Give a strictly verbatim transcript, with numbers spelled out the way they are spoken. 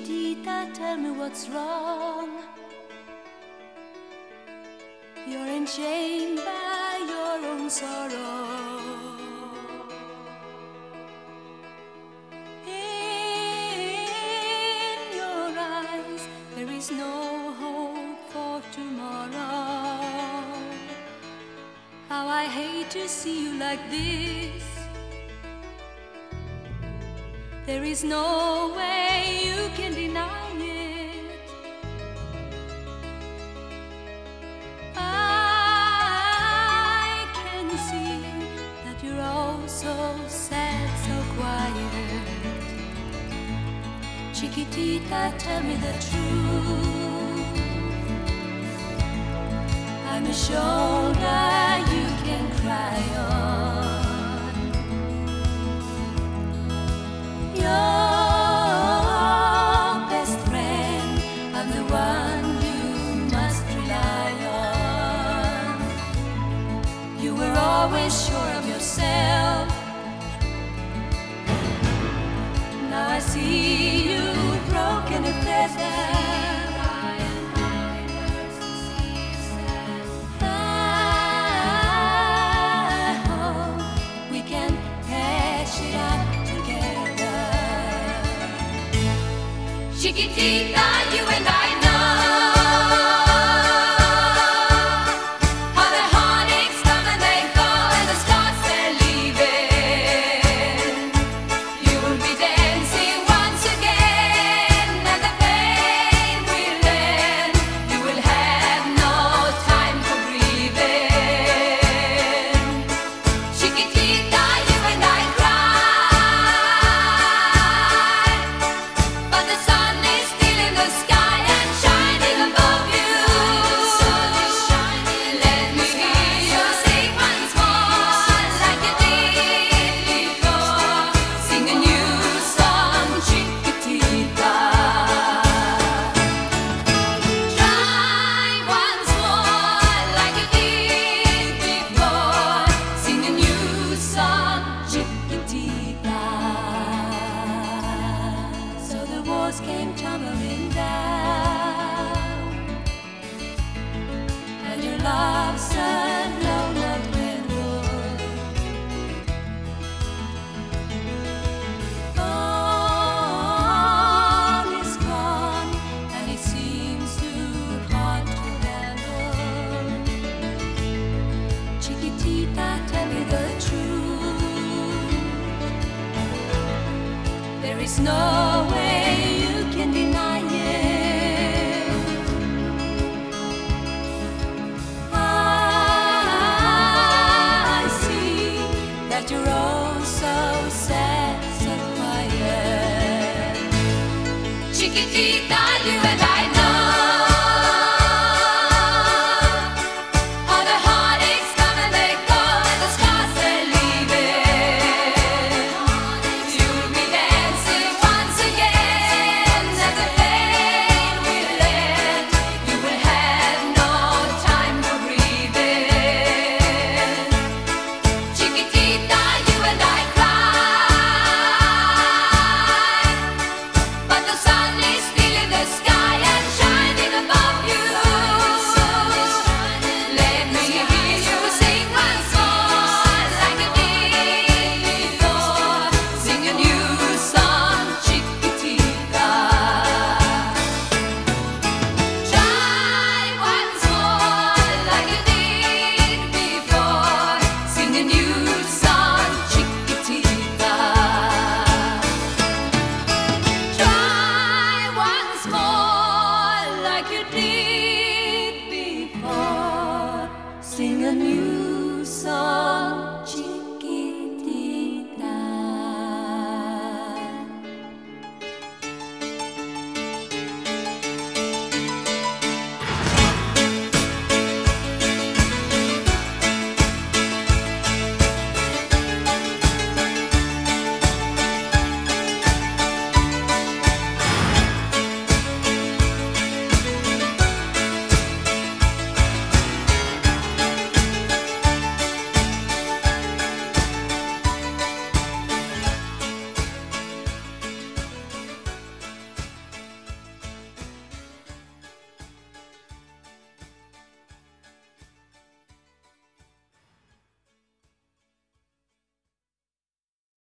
Chiquitita, tell me what's wrong. You're enchained by your own sorrow. In your eyes there is no hope for tomorrow. How I hate to see you like this. There is no way you can deny it. I can see that you're all so sad, so quiet. Chiquitita, tell me the truth. I'm a shoulder you can cry on. Your best friend, I'm the one you must rely on. You were always sure of yourself. Now I see you broken and feathered. Chiquitita, you and I know how the heartaches come and they go, and the stars they're leaving. You will be dancing once again, and the pain will end. You will have no time for grieving. Chiquitita, you and I cry, but the sun the sky and shining above you. Let me hear you sing once more, like you did before. Sing a new song, Chiquitita. Try once more, like you did before. Sing a new song, Chiquitita. So the walls came tumbling down, and your love said no love redwood. All is gone, and it seems too hard to handle. Chiquitita, tell me the truth. There is no way you can deny it. I see that you're all so sad, so quiet. Chiquitita, you and I